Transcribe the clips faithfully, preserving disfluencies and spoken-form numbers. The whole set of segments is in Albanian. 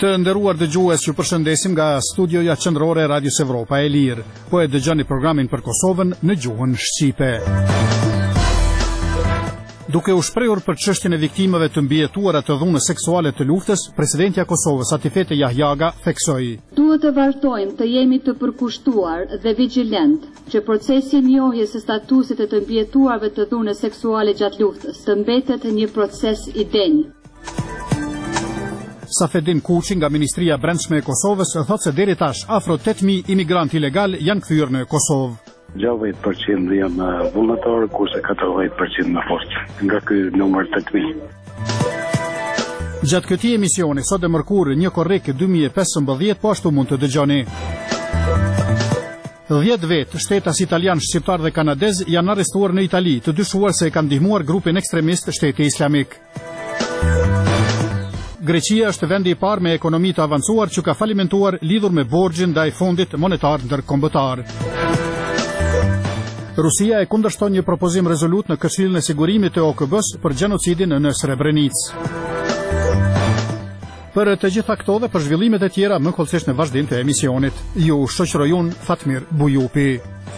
Të nderuar dëgjues, ju përshëndesim nga studioja qendrore e Radios Evropa e Lirë. Po e dëgjoni programin për Kosovën në gjuhën shqipe. Duke u shprehur për çështjen e viktimave të mbijetuara të dhunës seksuale të luftës, presidentja e Kosovës Atifete Jahjaga theksoi: Duhet të vazhdojmë të jemi të përkushtuar dhe vigjilent që procesi i njohjes së statusit të mbijetuarve të dhunës seksuale gjatë luftës të mbetet një proces i denj. Safedin Kuçi nga Ministria e Brendshme e Kosovës thotë se deri tash afro tetë mijë imigrantë ilegal janë kthyer në Kosovë. gjashtëdhjetë përqind janë vullnetar, kurse katërdhjetë përqind në forcë. Nga ky numër tetë mijë. Gjatë këtij emisioni sot e mërkurë një korrek dy mijë e pesëmbëdhjetë, po ashtu mund të dëgjoni. dhjetë vetë shtetas italian, shqiptar dhe kanadez janë arrestuar në Itali, të dyshuar se e kanë ndihmuar grupin ekstremist Shteti Islamik. Greqia është vendi i parë me ekonomi të avancuar që ka falimentuar lidhur me borxhin ndaj Fondit Monetar Ndërkombëtar. Rusia e kundërshton një propozim rezolut në Këshillin e Sigurimit të O K B-s për gjenocidin në Srebrenicë. Për të gjitha këto dhe për zhvillimet e tjera, më kollësisht në vazhdim të emisionit. Ju shoqëroj unë Fatmir Bujupi.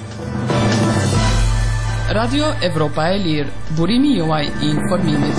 Radio Evropa e Lirë, burimi juaj i informimit.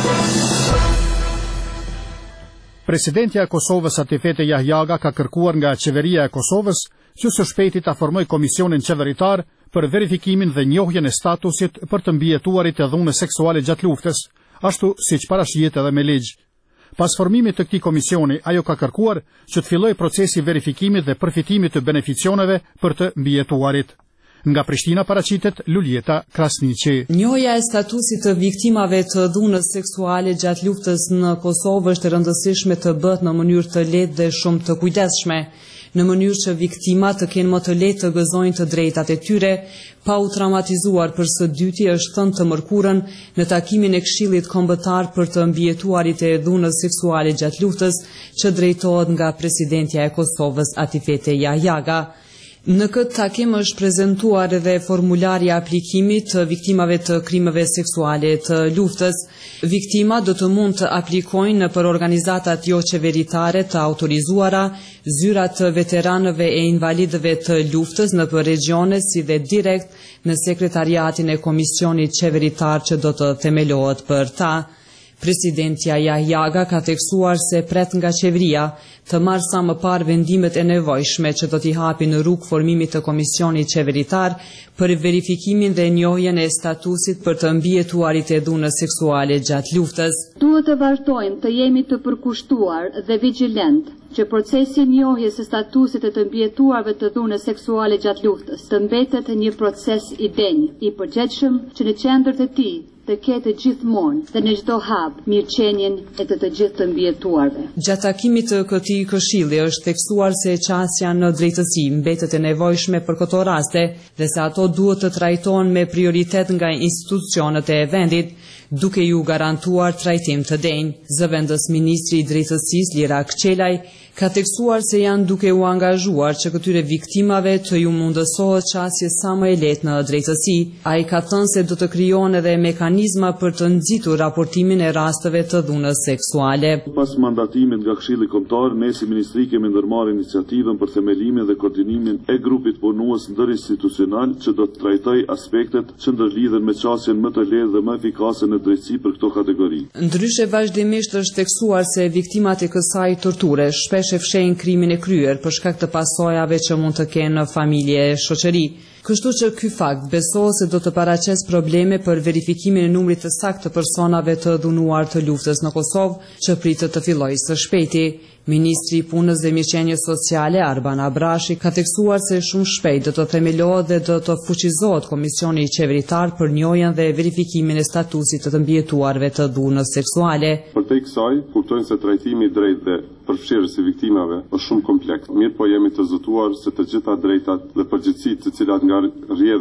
Presidentja e Kosovës Atifete Jahjaga ka kërkuar nga qeveria e Kosovës që së shpejti ta formojë komisionin qeveritar për verifikimin dhe njohjen e statusit për të mbijetuarit e dhunës seksuale gjatë luftës, ashtu siç parashihet edhe me ligj. Pas formimit të këtij komisioni, ajo ka kërkuar që të fillojë procesi i verifikimit dhe përfitimit të beneficioneve për të mbijetuarit. Nga Prishtina paraqitet Luljeta Krasniqi. Njohja e statusit të viktimave të dhunës seksuale gjatë luftës në Kosovë është e rëndësishme të bëhet në mënyrë të lehtë dhe shumë të kujdesshme, në mënyrë që viktimat të kenë më të lehtë të gëzojnë të drejtat e tyre, pa u traumatizuar. Për së dyti është thënë të mërkurën në takimin e Këshillit Kombëtar për të mbijetuarit e dhunës seksuale gjatë luftës, që drejtohet nga presidentja e Kosovës Atifete Jahjaga. Në këtë takim është prezantuar edhe formulari i aplikimit të viktimave të krimeve seksuale të luftës. Viktimat do të mund të aplikojnë për organizatat jo qeveritare të autorizuara, zyrat të veteranëve e invalidëve të luftës në për regione, si dhe direkt në sekretariatin e komisionit qeveritar që do të themelohet për ta. Presidentja Jahjaga ka theksuar se pret nga qeveria të marrë sa më parë vendimet e nevojshme që do t'i hapi në rrugë formimit të komisionit qeveritar për verifikimin dhe njohjen e statusit për të mbijetuarit e dhunës seksuale gjatë luftës. Duhet të vazhdojmë të jemi të përkushtuar dhe vigjilent që procesi i njohjes së statusit të mbijetuarve të dhunës seksuale gjatë luftës të mbetet një proces i denj, i përgjithshëm, që në qendër të tij të ketë gjithmonë dhe në çdo hap mirëqenien e të të gjithë të mbijetuarve. Gjatë takimit të këtij këshilli është theksuar se qasja në drejtësi mbetet e nevojshme për këto raste dhe se ato duhet të trajtohen me prioritet nga institucionet e vendit, duke ju garantuar trajtim të denj. Zëvendës ministri i drejtësisë Lira Kçelaj ka theksuar se janë duke u angazhuar që këtyre viktimave të ju mundësohet qasje sa më e lehtë në drejtësi. Ai ka thënë se do të krijohen edhe mekanizma për të nxitur raportimin e rasteve të dhunës seksuale. Pas mandatimit nga Këshilli Kombëtar, ne si ministri kemi ndërmarrë iniciativën për themelimin dhe koordinimin e grupit punues ndërinstitucional që do të trajtojë aspektet që ndërlidhen me qasjen më të lehtë dhe më efikase në drejtësi për këto kategori. Ndryshe vazhdimisht është theksuar se viktimat e kësaj torture shpesh e fshehin krimin e kryer për shkak të pasojave që mund të kenë në familje e shoqëri. Kështu që ky fakt besohet se do të paraqes probleme për verifikimin e numrit të saktë të personave të dhunuar të luftës në Kosovë, që pritet të fillojë së shpejti. Ministri i Punës dhe Mirëqenies Sociale Arban Abrashi ka theksuar se shumë shpejt do të themelohet dhe do të fuqizohet komisioni qeveritar për njohjen dhe verifikimin e statusit të të mbijetuarve të dhunës seksuale. Përtej kësaj, kuptojnë se trajtimi i drejtë dhe përfshirës i viktimave është shumë kompleks. Mirë po jemi të zëtuar se të gjitha drejtat dhe përgjegjësitë të cilat nga rrjedhin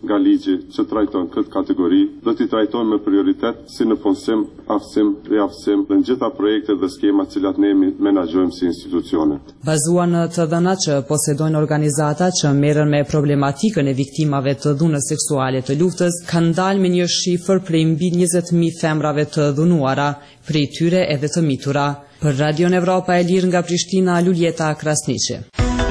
nga ligji që trajton këtë kategori do t'i trajtojmë me prioritet si në punësim, aftësim, riaftësim dhe në gjitha projekte dhe skemat cilat ne menaxhojmë si institucione. Bazuar në të dhënat që posedojnë organizata që merren me problematikën e viktimave të dhunës seksuale të luftës, kanë dalë me një shifër prej mbi njëzet mijë femrave të dhunuara, prej tyre edhe të mitura. Për Radion Evropa e Lirë nga Prishtina, Luljeta Krasniqi.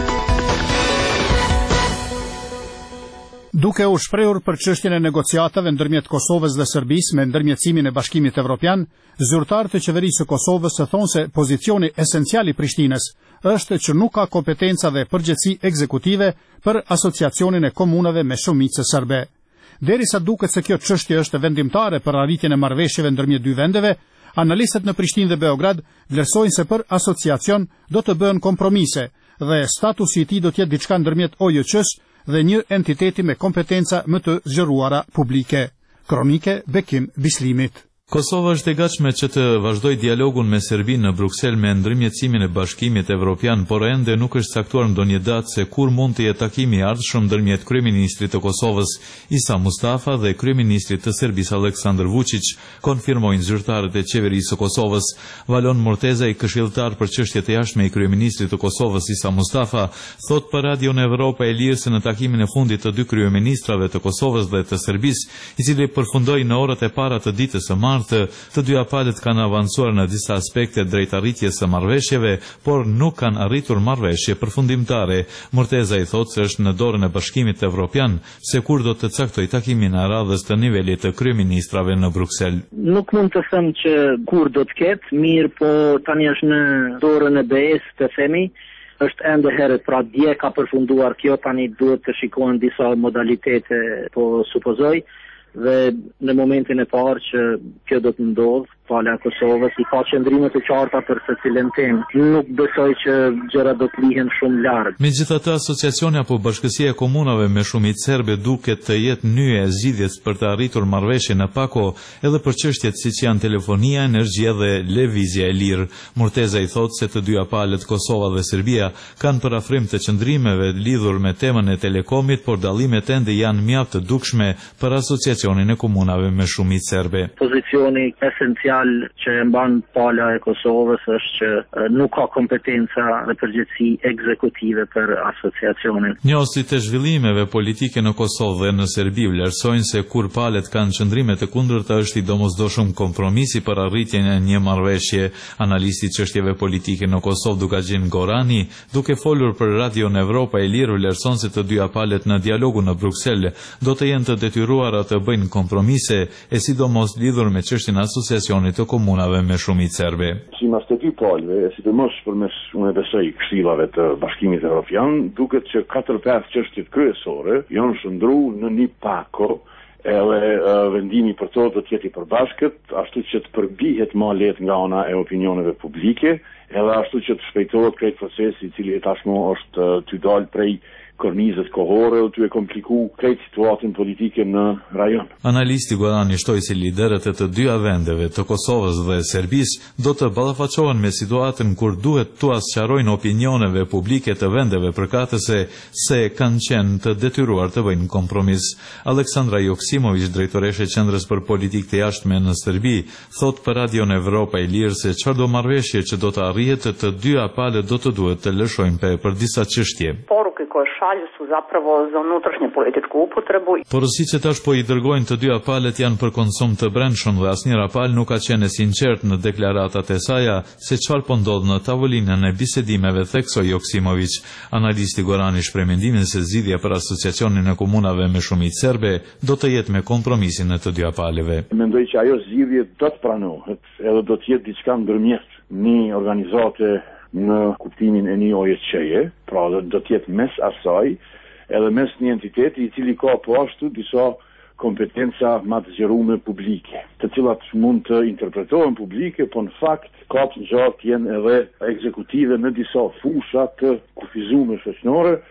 Duke u shprehur për çështjen e negociatave ndërmjet Kosovës dhe Serbisë me ndërmjetësimin e Bashkimit Evropian, zyrtarët e qeverisë së Kosovës e thonë se pozicioni esencial i Prishtinës është që nuk ka kompetenca dhe përgjegjësi ekzekutive për asociacionin e komunave me shumicë serbe. Derisa duket se kjo çështje është vendimtare për arritjen e marrëveshjeve ndërmjet dy vendeve, analistët në Prishtinë dhe Beograd vlerësojnë se për asociacion do të bëhen kompromise dhe statusi i tij do të jetë diçka ndërmjet O J Q-s dhe një entiteti me kompetenca më të zgjeruara publike. Kronike Bekim Bislimit. Kosova është e gatshme që të vazhdoj dialogun me Serbinë në Bruksel me ndërmjetësimin e Bashkimit Evropian, por ende nuk është caktuar ndonjë datë se kur mund të jetë takimi i ardhshëm ndërmjet kryeministrit të Kosovës Isa Mustafa dhe kryeministrit të Serbisë Aleksandar Vučić, konfirmojnë zyrtarët e qeverisë së Kosovës. Valon Morteza, i këshilltar për çështjet e jashtme i kryeministrit të Kosovës Isa Mustafa, thot për Radion Evropa e Lirë se në takimin e fundit të dy kryeministrave të Kosovës dhe të Serbisë, i cili përfundoi në orët e para të ditës së martë, të dyja palët kanë avancuar në disa aspekte drejt arritjes së marrëveshjeve, por nuk kanë arritur marrëveshje përfundimtare. Morteza i thotë se është në dorën e Bashkimit Evropian se kur do të caktoj takimin e radhës të nivelit të kryeministrave në Bruksel. Nuk mund të them që kur do të ketë, mirë, po tani është në dorën e B E-s të themi, është ende herët, pra dje ka përfunduar kjo, tani duhet të shikohen disa modalitete, po supozoj. Dhe në momentin e parë që kjo do të ndodhë, pala e Kosovës i ka qëndrime të qarta për secilin temë. Nuk besoj që gjëra do të lihen shumë larg. Megjithatë, asociacioni apo bashkësia e komunave me shumicë serbe duket të jetë nyje e zgjidhjes për të arritur marrëveshje në pako edhe për çështjet siç janë telefonia, energjia dhe lëvizja e lirë. Morteza i thotë se të dyja palët, Kosova dhe Serbia, kanë parafrim të qëndrimeve lidhur me temën e telekomit, por dallimet ende janë mjaft të dukshme për asociacionin e komunave me shumicë serbe. Pozicioni esencial që e mban pala e Kosovës është që nuk ka kompetenca dhe përgjegjësi ekzekutive për asociacionin. Njohësit e zhvillimeve politike në Kosovë dhe në Serbi vlerësojnë se kur palët kanë qëndrime të kundërta është i domosdoshëm kompromisi për arritjen e një marrëveshje. Analisti i çështjeve politike në Kosovë, Dukagjin Gorani, duke folur për Radion Evropa e Lirë, vlerëson se të dyja palët në dialogun në Bruksel do të jenë të detyruara të bëjnë kompromise, e sidomos lidhur me çështjen e asociacionit të komunave me shumicë serbe. Sipas të dy palëve, e sidomos përmes unë besoj këshillave të Bashkimit Evropian, duket që katër pesë çështjet kryesore janë shndruar në një pako, edhe uh, vendimi për to do të jetë i përbashkët, ashtu që të përbihet më lehtë nga ana e opinioneve publike, edhe ashtu që të shpejtohet krejt procesi i cili tashmë është uh, të dalë prej kornizët kohore dhe të e kompliku krejt situatën politike në rajon. Analisti Gorani shtoi se liderët e të dyja vendeve, të Kosovës dhe Serbisë, do të ballafaqohen me situatën kur duhet t'u sqarojnë opinioneve publike të vendeve përkatëse se kanë qenë të detyruar të bëjnë kompromis. Aleksandra Joksimović, drejtoreshe e Qendrës për Politikë të Jashtme në Serbi, thot për Radion Evropa e Lirë se çfarëdo marrëveshje që do të arrihet, të dyja palët do të duhet të lëshojnë pe për disa çështje. Koje šalju su zapravo za unutrašnju političku upotrebu. Porositë tash po i dërgojnë të dyja palët janë për konsum të brendshëm dhe asnjëra palë nuk ka qenë sinqert në deklaratat e saj se çfarë po ndodh në tavolinën e bisedimeve, theksoi Joksimović. Analisti Gorani shpreh mendimin se zgjidhja për asociacionin e komunave me shumicë serbe do të jetë me kompromisin e të dyja palëve. Mendoj që ajo zgjidhje do të pranohet, edhe do të jetë diçka ndërmjet një organizate në kuptimin e një O J Q-je, pra do të jetë mes asaj edhe mes një entiteti i cili ka po ashtu disa kompetenca më të zgjeruara publike, të cilat mund të interpretohen publike, por në fakt ka të gjatë jenë edhe ekzekutive në disa fusha të kufizuar shoqërore,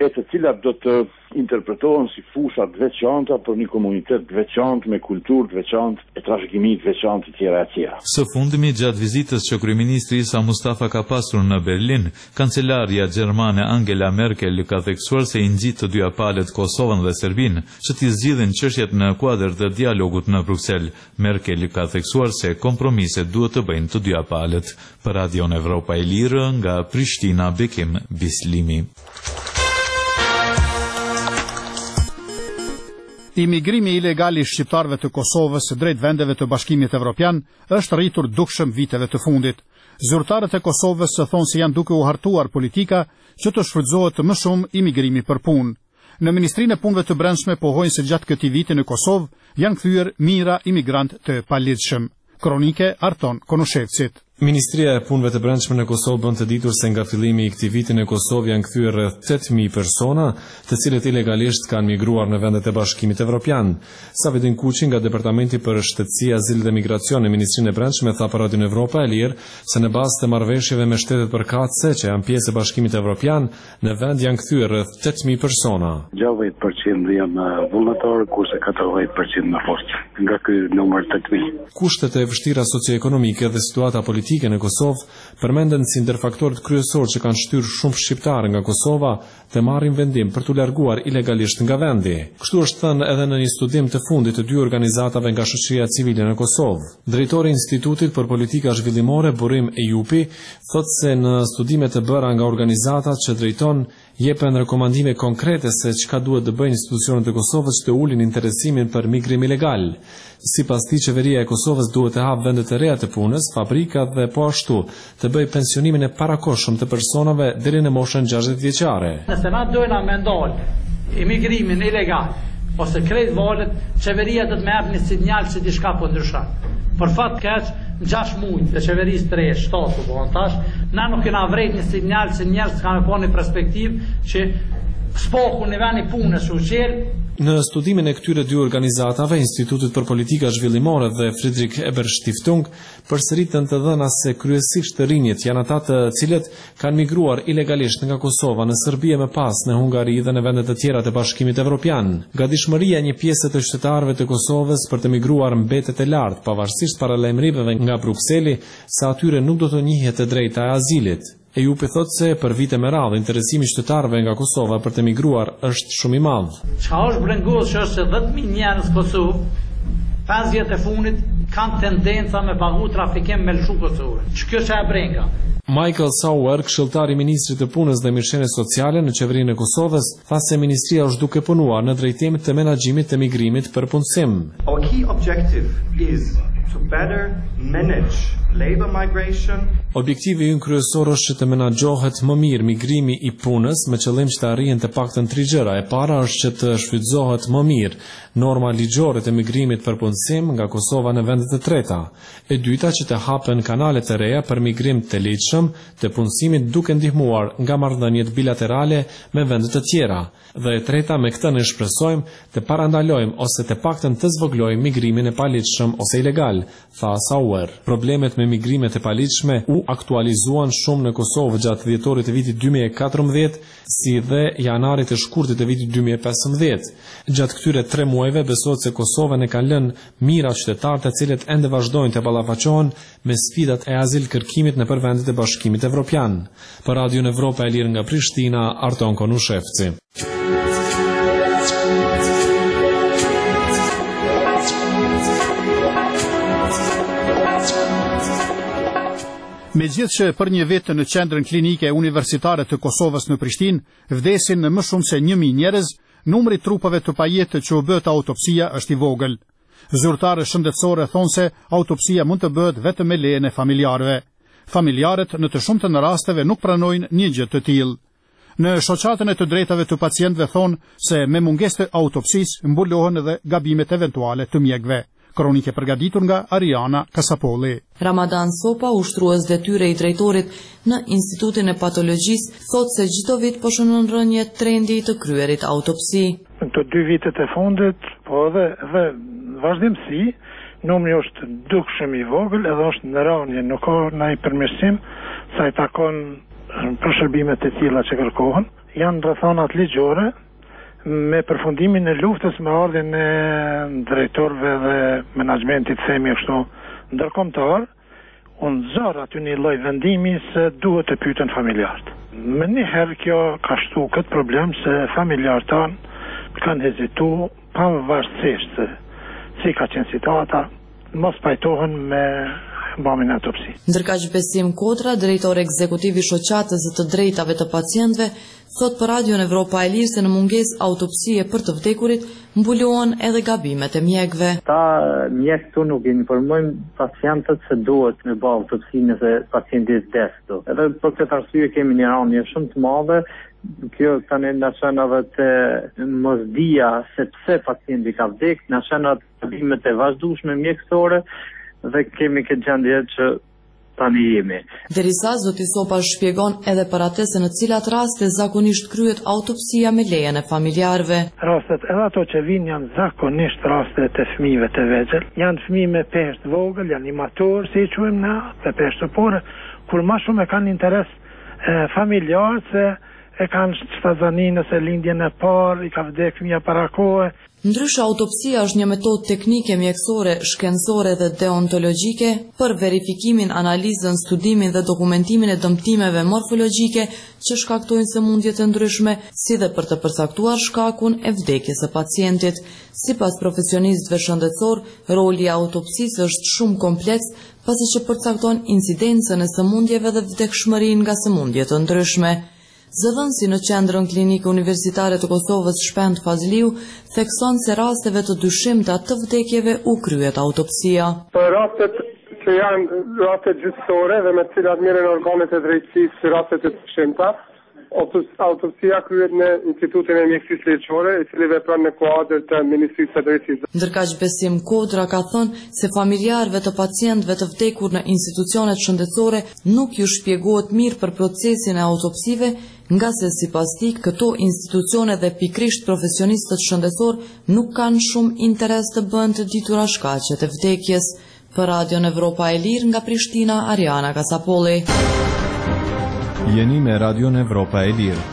e të cilat do të interpretohen si fusha të veçanta për një komunitet të veçantë me kulturë të veçantë e trashëgimi të veçantë e tjera e tjera. Së fundmi, gjatë vizitës që kryeministri Isa Mustafa ka pasur në Berlin, kancelaria gjermane Angela Merkel ka theksuar se i ngjit të dyja palët Kosovën dhe Serbinë që t'i zgjidhin çështjet në kuadër të dialogut në Bruksel. Merkel ka theksuar se kompromiset duhet të bëjnë të dyja palët. Për Radion Evropa e Lirë, nga Prishtina, Bekim Bislimi. Imigrimi ilegal i shqiptarëve të Kosovës drejt vendeve të Bashkimit Evropian është rritur dukshëm viteve të fundit. Zyrtarët e Kosovës thonë se janë duke u hartuar politika që të shfrytëzohet më shumë imigrimi për punë. Në Ministrinë e Punëve të Brendshme pohojnë se gjatë këtij viti në Kosovë janë kthyer mijëra imigrant të palidhshëm. Kronike Arton Konushevcit. Ministria e Punëve të Brendshme në Kosovë bën të ditur se nga fillimi i këtij viti në Kosovë janë kthyer rreth tetë mijë persona, të cilët ilegalisht kanë migruar në vendet e Bashkimit Evropian. Savedin Kuçi nga Departamenti për Shtetësi, Azil dhe Migracion në Ministrinë e Brendshme tha për Radion Evropa e Lirë se në bazë të marrëveshjeve me shtetet përkatëse që janë pjesë e Bashkimit Evropian, në vend janë kthyer rreth tetë mijë persona. gjashtëdhjetë përqind janë vullnetar, kurse katërdhjetë përqind në forcë. Nga ky numër tetë mijë. Kushtet e vështira socioekonomike dhe situata politike në Kosovë përmenden si ndër faktorët kryesorë që kanë shtyrë shumë shqiptarë nga Kosova dhe marrin vendim për t'u larguar ilegalisht nga vendi. Kështu është thënë edhe në një studim të fundit të dy organizatave nga shoqëria civile në Kosovë. Drejtori i Institutit për Politika Zhvillimore Burim Ejupi thotë se në studimet e bëra nga organizatat që drejton jepen rekomandime konkrete se çka duhet të bëjnë institucionet e Kosovës që të ulin interesimin për migrim ilegal. Sipas tij, qeveria e Kosovës duhet të hapë vende të reja të punës, fabrikat dhe po ashtu të bëjë pensionimin e parakohshëm të personave deri në moshën gjashtëdhjetë vjeçare. Nëse na dojna me ndal imigrimin ilegal ose krejt valet, qeveria do të më japë një sinjal se diçka po ndryshon. Për fat keq, në gjashtë muaj të qeverisë të re, shtatu po tash, na nuk kena vret një sinjal se njerëz kanë pa një perspektivë që spoku në vend i punës ushqel. Në studimin e këtyre dy organizatave, Institutit për Politika Zhvillimore dhe Friedrich Ebert Stiftung, përsëritën të dhëna se kryesisht të rinjit janë ata të cilët kanë migruar ilegalisht nga Kosova në Serbi e më pas në Hungari dhe në vendet të tjera të Bashkimit Evropian. Gatishmëria e një pjese të qytetarëve të Kosovës për të migruar mbetet e lartë, pavarësisht paralajmërimeve nga Brukseli se atyre nuk do të njihet e drejta e azilit. Ejupi thotë se për vite me radhë interesimi i qytetarëve nga Kosova për të migruar është shumë i madh. Çka është brengos që është se dhjetë mijë njerëz në Kosovë, pesë vjet e fundit kanë tendenca me pagu trafikim me lëshu Kosovë. Ç'kjo që e brenga? Michael Sauer, këshilltari i Ministrit të Punës dhe Mirëqenies Sociale në qeverinë e Kosovës, tha se ministria është duke punuar në drejtim të menaxhimit të migrimit për punësim. Our key objective is to better manage labor migration. Objektivi ynë kryesor është që të menaxhohet më mirë migrimi i punës me qëllim që të arrihen të paktën tre gjëra. E para është që të shfrytëzohet më mirë norma ligjore të migrimit për punësim nga Kosova në vendet e treta. E dyta që të hapen kanale të reja për migrim të lehtëshëm të punësimit duke ndihmuar nga marrëdhëniet bilaterale me vende të tjera. Dhe e treta, me këtë ne shpresojmë të parandalojmë ose të paktën të zvoglojmë migrimin e paligjshëm ose ilegal, tha Sauer. Problemet me migrimet e paligjshme u aktualizuan shumë në Kosovë gjatë dhjetorit të vitit dy mijë e katërmbëdhjetë, si dhe janarit të shkurtit të vitit dy mijë e pesëmbëdhjetë. Gjatë këtyre tre muajve besohet se Kosovën e kanë lënë mira qytetarë të cilët ende vazhdojnë të ballafaqohen me sfidat e azil kërkimit në vendet e Bashkimit Evropian. Për Radion Evropa e Lirë nga Prishtina, Arton Konushevci. Megjithëse që për një vit në qendrën klinike universitare të Kosovës në Prishtinë vdesin në më shumë se një mijë njerëz, numri i trupave të pajetë që u bë autopsia është i vogël. Zyrtarë shëndetësore thonë se autopsia mund të bëhet vetëm me lejen e familjarëve. Familjarët në të shumtën e rasteve nuk pranojnë një gjë të tillë. Në shoqatën e të drejtave të pacientëve thonë se me mungesë të autopsisë mbulohen edhe gabimet eventuale të mjekëve. Kronike përgatitur nga Ariana Kasapolli. Ramadan Sopa, ushtrues detyre i drejtorit në Institutin e Patologjisë, thotë se çdo vit po shënon rënje trendi të kryerit autopsi. Në të dy vitet e fundit, po edhe dhe vazhdimsi, numri është dukshëm i vogël, edhe është në rënje, nuk ka ndonjë përmirësim sa i takon për shërbimet e tilla që kërkohen. janë rrethonat ligjore me përfundimin e luftës me ardhin e drejtorëve dhe menaxhmentit themi kështu ndërkombëtar, unë zor aty një lloj vendimi se duhet të pyeten familjarët. Më njëherë kjo ka shtu këtë problem se familjarët tanë kanë hezitu pavarësisht se si ka qenë situata, mos pajtohen me bamin autopsi. Ndërkaq Besim Kodra, drejtor ekzekutiv i Shoqatës të Drejtave të Pacientëve, thot për Radion Evropa e Lirë se në mungesë autopsie për të vdekurit mbulohen edhe gabimet e mjekëve. Ta mjekët këtu nuk informojnë pacientët se duhet me bë autopsi nëse pacienti vdes. Edhe për këtë arsye kemi një rënje shumë të madhe. Kjo tani na shën edhe të mosdia se pse pacienti ka vdekur, na shën edhe gabimet e vazhdueshme mjekësore dhe kemi këtë gjendje që tani jemi. Derisa zoti Sopa shpjegon edhe për atë se në cilat raste zakonisht kryhet autopsia me lejen e familjarëve. Rastet edhe ato që vinë janë zakonisht raste të fëmijëve të vegjël. Janë fëmijë me peshë të vogël, janë animator, si i quajmë na, të peshë të porë, kur më shumë e kanë interes e, familjar se e kanë shtazanin nëse lindjen e parë, i ka vdekur fëmia para kohe. Ndryshe, autopsia është një metodë teknike mjekësore, shkencore dhe deontologjike për verifikimin, analizën, studimin dhe dokumentimin e dëmtimeve morfologjike që shkaktojnë sëmundje të ndryshme, si dhe për të përcaktuar shkakun e vdekjes së pacientit. Sipas profesionistëve shëndetësor, roli i autopsisë është shumë kompleks, pasi që përcakton incidencën e sëmundjeve dhe vdekshmërinë nga sëmundje të ndryshme. Zëdhënësi në qendrën klinike universitare të Kosovës Shpend Fazliu thekson se rasteve të dyshimta të vdekjeve u kryet autopsia. Për rastet që janë rastet gjyqësore dhe me cilat merren organet e drejtësisë si rastet e dyshimta, autopsia kryet në Institutin e Mjekësisë Ligjore, i cili vepron në kuadër të Ministrisë së Drejtësisë. Ndërkaq Besim Kodra ka thënë se familjarëve të pacientëve të vdekur në institucionet shëndetësore nuk ju shpjegohet mirë për procesin e autopsive, nga se sipas tij këto institucione dhe pikrisht profesionistët shëndetësor nuk kanë shumë interes të bëjnë të ditura shkaqet e vdekjes. Për Radion Evropa e Lirë nga Prishtina, Ariana Kasapolli. Jeni me Radion Evropa e Lirë.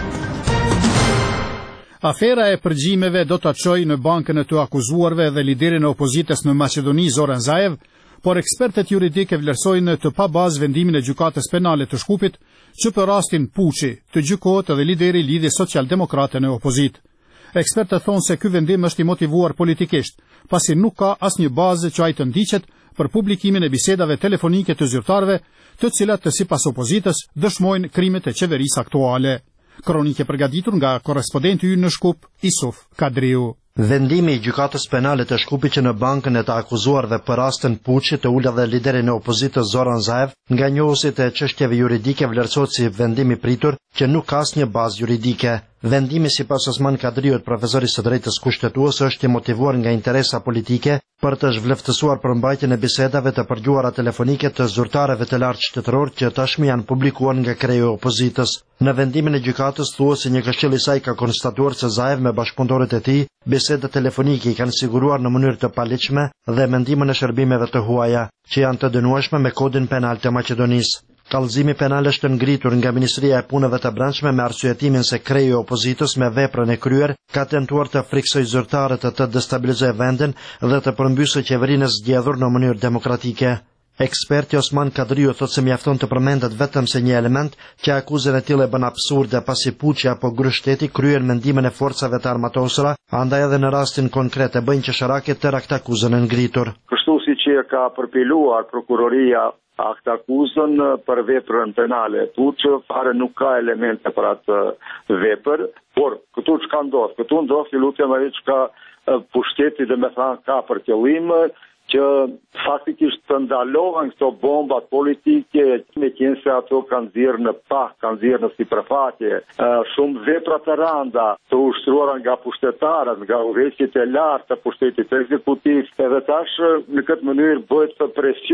Afera e përgjimeve do të çojë në bankën e të akuzuarve dhe liderin e opozitës në Maqedoni Zoran Zaev, por ekspertët juridike vlerësojnë të pa bazë vendimin e gjykatës penale të Shkupit që për rastin Puçi të gjykohet edhe lideri i lidhjes socialdemokrate në opozitë. Ekspertët thonë se ky vendim është i motivuar politikisht, pasi nuk ka asnjë bazë që ai të ndiqet për publikimin e bisedave telefonike të zyrtarëve, të cilat të sipas opozitës dëshmojnë krimet e qeverisë aktuale. Kronike përgatitur nga korrespondenti ynë në Shkup, Isuf Kadriu. Vendimi i gjykatës penale të Shkupit që në bankën e të akuzuarve për rastin Puçi të ul edhe liderin e opozitës Zoran Zaev, nga njohësit e çështjeve juridike vlerësohet si vendim i pritur që nuk ka asnjë bazë juridike. Vendimi sipas Osman Kadriut, profesorit së drejtës kushtetuese, është i motivuar nga interesa politike për të zhvleftësuar përmbajtjen e bisedave të përgjuara telefonike të zyrtarëve të lartë shtetëror që tashmë janë publikuar nga kreu i opozitës. Në vendimin e gjykatës thuhet se një këshill i saj ka konstatuar se Zaev me bashkëpunëtorët e tij bisedat telefonike i kanë siguruar në mënyrë të paligjshme dhe mendimin e shërbimeve të huaja, që janë të dënueshme me kodin penal të Maqedonisë. Kallëzimi penal është ngritur nga Ministria e Punëve të Brendshme me arsyetimin se kreu i opozitës me veprën e kryer ka tentuar të friksojë zyrtarët të, të destabilizojë vendin dhe të përmbysë qeverinë e zgjedhur në mënyrë demokratike. Eksperti Osman Kadriu thotë se mjafton të përmendet vetëm se një element që akuzën e tillë e bën absurde pasi Puçi apo gryshteti kryen mendimin e forcave të armatosura, andaj edhe në rastin konkret e bëjnë qesharakët të rakt akuzën e ngritur. Kështu siç e ka përpiluar prokuroria akt akuzën për veprën penale. Puçi fare nuk ka elemente për atë vepër, por këtu çka ndodh? Këtu ndodh që lutem ai çka pushteti dhe me thënë ka për qëllim që faktikisht të ndalohen këto bombat politike, me qenë se ato kanë zirë në pak, kanë zirë në sipërfaqe, shumë vepra të randa të ushtruara nga pushtetarët, nga udhëheqjet e lartë të pushtetit ekzekutiv, edhe tash në këtë mënyrë bëhet presion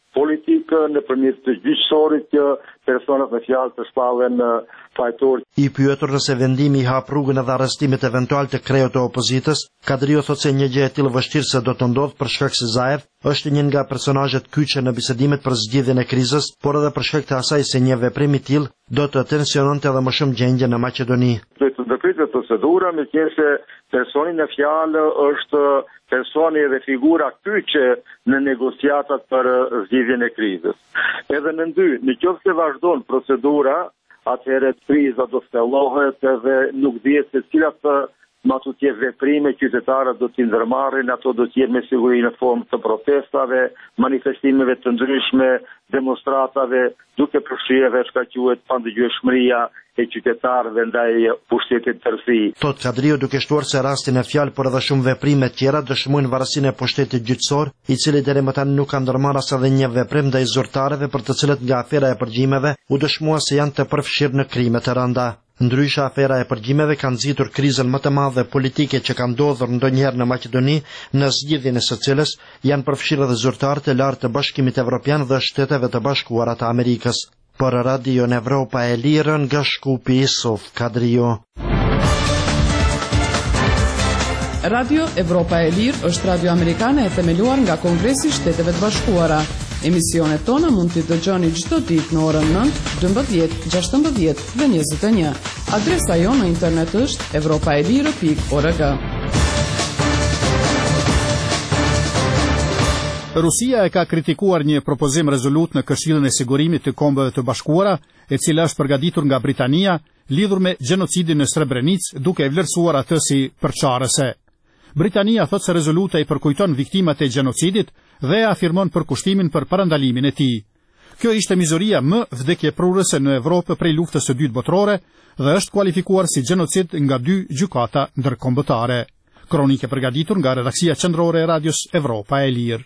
politikë, nëpërmjet të gjyqësorit që personat me fjalë të shpallen fajtor. I pyetur nëse vendimi i hap rrugën edhe arrestimet eventual të kreut të opozitës, Kadrio thotë se një gjë e tillë vështirë se do të ndodhë për shkak se Zaev është një nga personazhet kyçe në bisedimet për zgjidhjen e krizës, por edhe për shkak të asaj se një veprim i tillë do të tensiononte edhe më shumë gjendjen në Maqedoni. Të ndërpritet procedura me qenë se personi në fjalë është personi dhe figura kyçe në negociatat për zgjidhjen e krizës. Edhe në dy, në qoftë se vazhdon procedura, atëherë kriza do thellohet edhe nuk dihet se cilat matutje veprime qytetarët do t'i ndërmarrin, ato do t'jenë me siguri në formë të protestave, manifestimeve të ndryshme, demonstratave, duke përfshirë çka quhet pandëgjueshmëria e qytetarëve ndaj pushtetit tërësi. Thot Kadrio duke shtuar se rastin e fjalë por edhe shumë veprime tjera dëshmojnë varësinë e pushtetit gjyqësor, i cili deri më tani nuk ka ndërmarrë as edhe një veprim ndaj zyrtarëve për të cilët nga afera e përgjimeve u dëshmua se janë të përfshirë në krime të rënda. Ndryshe, afera e përgjimeve ka nxitur krizën më të madhe politike që ka ndodhur ndonjëherë në Maqedoni, në zgjidhjen e së cilës janë përfshirë edhe zyrtarët e lartë të Bashkimit Evropian dhe Shteteve të Bashkuara të Amerikës. Për Radio Evropa e Lirë nga Shkupi Isuf Kadrio. Radio Evropa e Lirë është radio amerikane e themeluar nga Kongresi i Shteteve të Bashkuara. Emisionet tona mund t'i dëgjoni çdo ditë në orën nëntë, dymbëdhjetë, gjashtëmbëdhjetë dhe njëzet e një. Adresa jonë në internet është evropaelire pikë org. Rusia e ka kritikuar një propozim rezolut në Këshillin e Sigurimit të Kombeve të Bashkuara, e cila është përgatitur nga Britania, lidhur me gjenocidin në Srebrenicë, duke e vlerësuar atë si përçarëse. Britania thotë se rezoluta i përkujton viktimat e gjenocidit dhe afirmon përkushtimin për parandalimin e tij. Kjo ishte mizoria më vdekjeprurëse në Evropë prej luftës së dytë botërore dhe është kualifikuar si gjenocid nga dy gjykata ndërkombëtare. Kronike përgatitur nga redaksia qendrore e Radios Evropa e Lirë.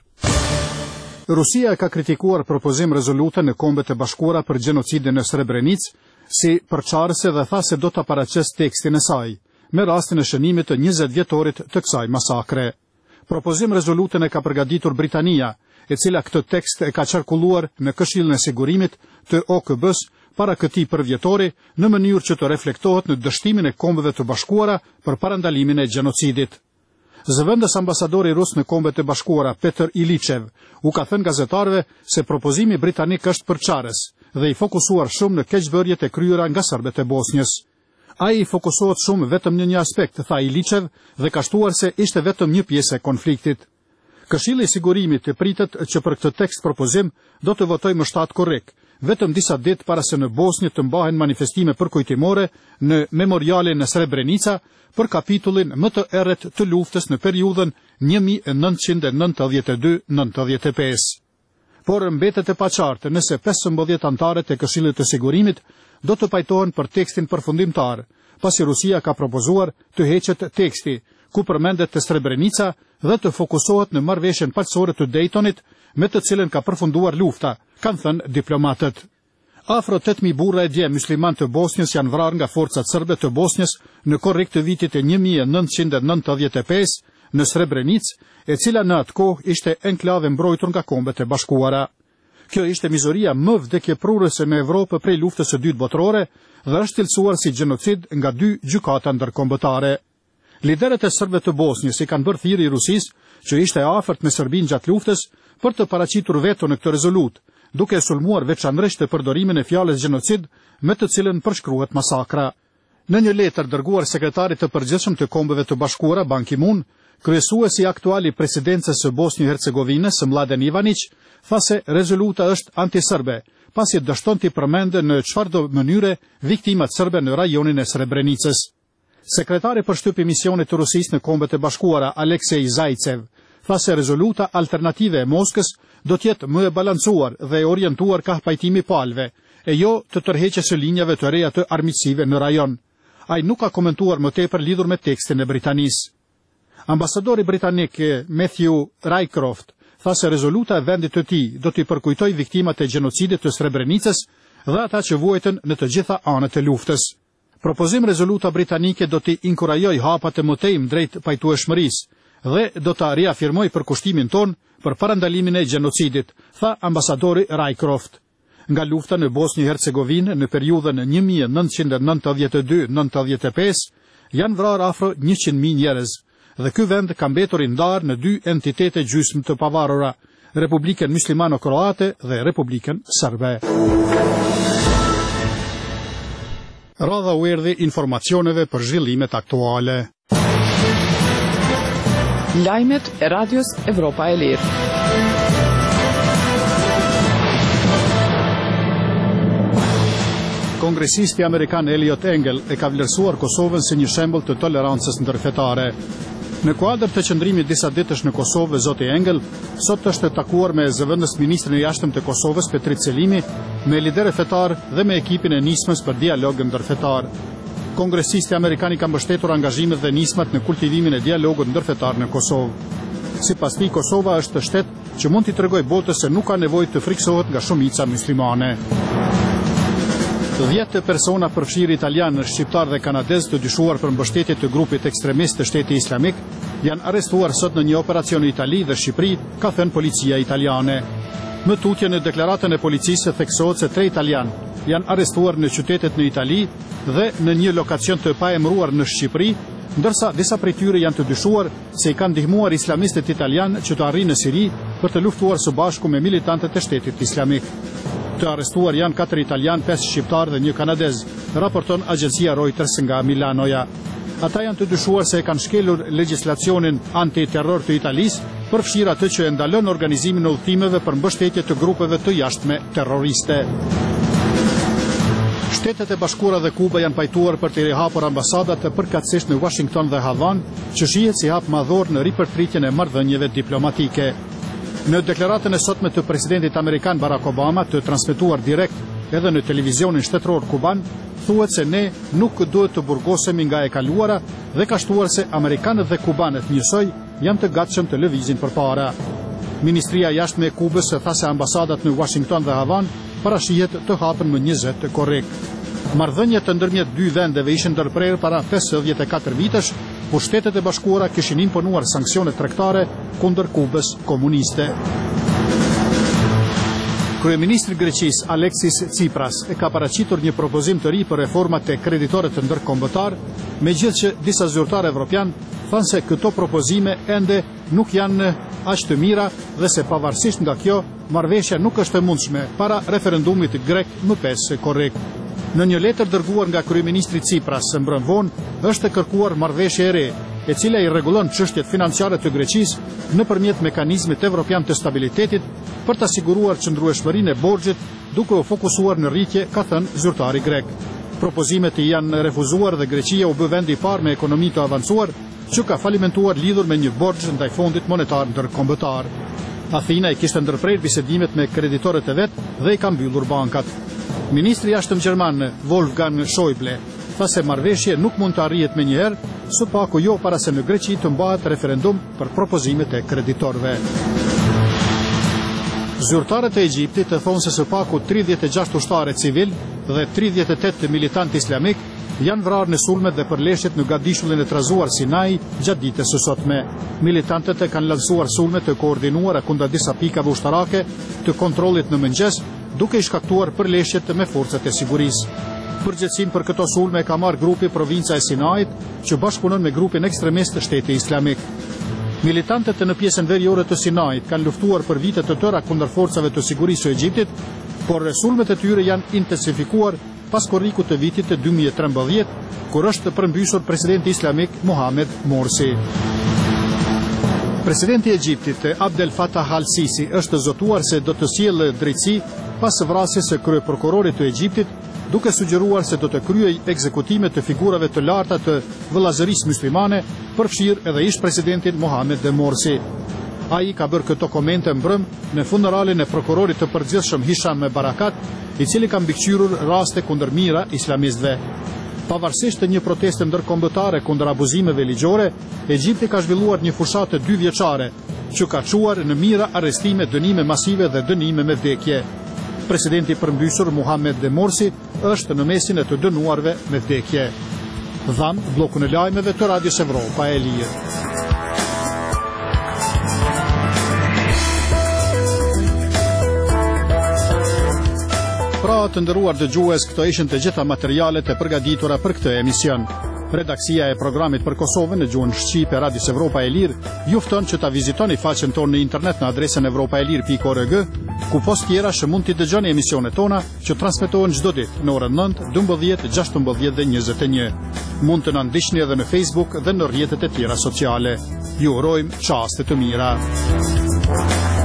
Rusia ka kritikuar propozim rezolute në Kombet e Bashkuara për gjenocidin në Srebrenicë si përçarëse dhe tha se do ta paraqes tekstin e saj, me rastin e shënimit të njëzet vjetorit të kësaj masakre. Propozim rezolutën e ka përgatitur Britania, e cila këtë tekst e ka qarkulluar në Këshillin e Sigurimit të O K B-s para këtij përvjetori në mënyrë që të reflektohet në dështimin e Kombeve të Bashkuara për parandalimin e gjenocidit. Zëvendës ambasadori rus në Kombet e Bashkuara, Petr Ilichev, u ka thënë gazetarëve se propozimi britanik është përçarës dhe i fokusuar shumë në keqbërjet e kryera nga serbët e Bosnjës. Ai i fokusohet shumë vetëm në një aspekt, tha Ilichev, dhe ka shtuar se ishte vetëm një pjesë e konfliktit. Këshilli i Sigurimit e pritet që për këtë tekst propozim do të votojë më shtatë korrik, vetëm disa ditë para se në Bosnjë të mbahen manifestime përkujtimore në memorialin në Srebrenica për kapitullin më të errët të luftës në periudhën një mijë e nëntëqind e nëntëdhjetë e dy deri në nëntëdhjetë e pesë. Por mbetet e paqartë nëse pesëmbëdhjetë antarët e Këshillit të Sigurimit do të pajtohen për tekstin përfundimtar, pasi Rusia ka propozuar të heqet teksti, ku përmendet të Srebrenica dhe të fokusohet në marrëveshjen paqësore të Daytonit, me të cilën ka përfunduar lufta, kanë thënë diplomatët. Afro tetëqind mijë burra e dje musliman të Bosnjës janë vrarë nga forcat serbe të Bosnjës në korrik të vitit e një mijë e nëntëqind e nëntëdhjetë e pesë në Srebrenicë, e cila në atë kohë ishte enklave mbrojtur nga Kombet e Bashkuara. Kjo ishte mizoria më vdekjeprurëse në Evropë prej luftës së dytë botërore dhe është cilësuar si gjenocid nga dy gjykata ndërkombëtare. Liderët e serbëve të Bosnjës i kanë bërë thirrje Rusisë, që ishte afërt me Serbinë gjatë luftës, për të paraqitur veto në këtë rezolut, duke sulmuar veçanërisht të përdorimin e fjalës gjenocid me të cilën përshkruhet masakra. Në një letër dërguar sekretarit të përgjithshëm të Kombeve të Bashkuara, Ban Ki-moon, kryesuesi aktual i presidencës së Bosnjë-Hercegovinës, Mladen Ivanić, tha se rezoluta është antiserbe, pasi dështon t'i përmendë në çfarëdo mënyre viktimat serbe në rajonin e Srebrenicës. Sekretari për shtypje misionit të Rusisë në Kombet e Bashkuara, Aleksej Zajcev, tha se rezoluta alternative e Moskës do të jetë më e balancuar dhe e orientuar ka pajtimi palëve, e jo të tërheqjes së linjave të reja të armiqësive në rajon. Ai nuk ka komentuar më tepër lidhur me tekstin e Britanisë. Ambasadori britanik Matthew Rycroft tha se rezoluta e vendit të tij do t'i përkujtojë viktimat e gjenocidit të Srebrenicës dhe ata që vuajtën në të gjitha anët e luftës. Propozim rezoluta britanike do t'i inkurajojë hapat e mëtejmë drejt pajtueshmërisë dhe do ta riafirmoj përkushtimin ton për parandalimin e gjenocidit, tha ambasadori Rycroft. Nga lufta në Bosnjë Hercegovinë në periudhën një mijë nëntëqind e nëntëdhjetë e dy deri në nëntëdhjetë e pesë janë vrarë afro njëqind mijë njerëz dhe ky vend ka mbetur i ndarë në dy entitete gjysmë të pavarura, Republikën Muslimano-Kroate dhe Republikën Serbe. Radha u erdhi informacioneve për zhvillimet aktuale. Lajmet e Radios Evropa e Lirë. Kongresisti amerikan Eliot Engel e ka vlerësuar Kosovën si një shembull të tolerancës ndërfetare. Në kuadër të qëndrimit disa ditësh në Kosovë, zoti Engel sot është takuar me zëvendës ministrin e jashtëm të Kosovës Petrit Selimi, me liderë fetar dhe me ekipin e nismës për dialog ndërfetar. Kongresisti amerikan i ka mbështetur angazhimet dhe nismat në kultivimin e dialogut ndërfetar në Kosovë. Sipas tij, Kosova është shtet që mund t'i tregojë botës se nuk ka nevojë të friksohet nga shumica muslimane. dhjetë persona përfshirë italianë, shqiptar dhe kanadez të dyshuar për mbështetje të grupit ekstremist të Shteti Islamik janë arrestuar sot në një operacion në Itali dhe Shqipëri, ka thënë policia italiane. Më tutje në deklaratën e policisë theksohet se tre italianë janë arrestuar në qytetet në Itali dhe në një lokacion të paemëruar në Shqipëri, ndërsa disa prej tyre janë të dyshuar se i kanë ndihmuar islamistët italianë që të arrijnë në Siri për të luftuar së bashku me militantët e Shtetit Islamik. Të arrestuar janë katër italian, pesë shqiptar dhe një kanadez, raporton agjencia Reuters nga Milanoja. Ata janë të dyshuar se e kanë shkelur legjislacionin antiterror të Italisë, përfshirë atë që e ndalon organizimin e udhëtimeve për mbështetje të grupeve të jashtme terroriste. Shtetet e Bashkuara dhe Kuba janë pajtuar për të rihapur ambasadat përkatësisht në Washington dhe Havan, që shihet si hap madhor në ripërtritjen e marrëdhënieve diplomatike. Në deklaratën e sotme të presidentit amerikan Barack Obama, të transmetuar direkt edhe në televizionin shtetëror kuban, thuhet se ne nuk duhet të burgosemi nga e kaluara dhe ka shtuar se amerikanët dhe kubanët njësoj janë të gatshëm të lëvizin përpara. Ministria e jashtme e Kubës tha se ambasadat në Washington dhe Havan parashihet të hapen më njëzet korrekt. Marrëdhëniet të ndërmjet dy vendeve ishin ndërprerë para pesëdhjetë e katër vitesh, por Shtetet e Bashkuara kishin imponuar sanksione tregtare kundër Kubës komuniste. Kryeministri i Greqisë Aleksis Tsipras e ka paraqitur një propozim të ri për reformat e kreditorëve të ndërkombëtar, megjithëse që disa zyrtarë evropian thanë se këto propozime ende nuk janë aq të mira dhe se pavarësisht nga kjo, marrëveshja nuk është e mundshme para referendumit grek më pesë korrekt. Në një letër dërguar nga kryeministri Tsipras së mbrëm vonë, është kërkuar marrëveshje e re, e cila i rregullon çështjet financiare të Greqisë nëpërmjet mekanizmit evropian të stabilitetit për të siguruar qëndrueshmërinë e borxhit, duke u fokusuar në rritje, ka thënë zyrtari grek. Propozimet i janë refuzuar dhe Greqia u bë vendi i parë me ekonomi të avancuar që ka falimentuar lidhur me një borxh ndaj Fondit Monetar Ndërkombëtar. Athina i kishte ndërprerë bisedimet me kreditorët e vet dhe i ka mbyllur bankat. Ministri i jashtëm gjerman Wolfgang Schäuble tha se marrëveshje nuk mund të arrihet menjëherë, së paku jo para se në Greqi të mbahet referendum për propozimet e kreditorëve. Zyrtarët e Egjiptit e thonë se së paku tridhjetë e gjashtë ushtarë civil dhe tridhjetë e tetë militantë islamik janë vrarë në sulmet dhe përleshjet në gadishullin e trazuar Sinai gjatë ditës së sotme. Militantët e kanë lansuar sulme të koordinuara kundër disa pikave ushtarake të kontrollit në mëngjes, duke i shkaktuar përleshjet me forcat e sigurisë. Përgjegjësinë për këto sulme ka marrë grupi provinca e Sinait, që bashkëpunon me grupin ekstremist të Shtetit Islamik. Militantët në pjesën veriore të Sinait kanë luftuar për vite të tëra kundër forcave të sigurisë së Egjiptit, por sulmet e tyre janë intensifikuar pas korrikut të vitit të dy mijë e trembëdhjetë, kur është përmbysur presidenti islamik Mohamed Morsi. Presidenti i Egjiptit Abdel Fattah al-Sisi është zotuar se do të sjellë drejtësi pas vrasjes së kryeprokurorit të Egjiptit, duke sugjeruar se do të kryej ekzekutime të figurave të larta të vëllazërisë muslimane, përfshirë edhe ish presidentin Mohamed Morsi. Ai ka bërë këto komente mbrëm në funeralin e prokurorit të përgjithshëm Hisham Barakat, i cili ka mbikëqyrur raste kundër mijëra islamistëve. Pavarësisht të një proteste ndërkombëtare kundër abuzimeve ligjore, Egjipti ka zhvilluar një fushatë dy vjeçare, që ka çuar në mijëra arrestime, dënime masive dhe dënime me vdekje. Presidenti përmbysur Mohamed Morsi është në mesin e të dënuarve me vdekje. Dham blokun e lajmeve të Radios Evropa e Lirë. Pra të nderuar dëgjues, këto ishin të gjitha materialet e përgatitura për këtë emision. Redaksia e programit për Kosovën në gjuhën shqipe Radios Evropa e Lirë ju fton që ta vizitoni faqen tonë në internet në adresën evropaelir pikë org, ku post tjera që mund t'i dëgjoni emisionet tona që transmetohen çdo ditë në orën nëntë, dymbëdhjetë, gjashtëmbëdhjetë dhe njëzet e një. Mund të na ndiqni edhe në Facebook dhe në rrjetet e tjera sociale. Ju urojmë çaste të mira.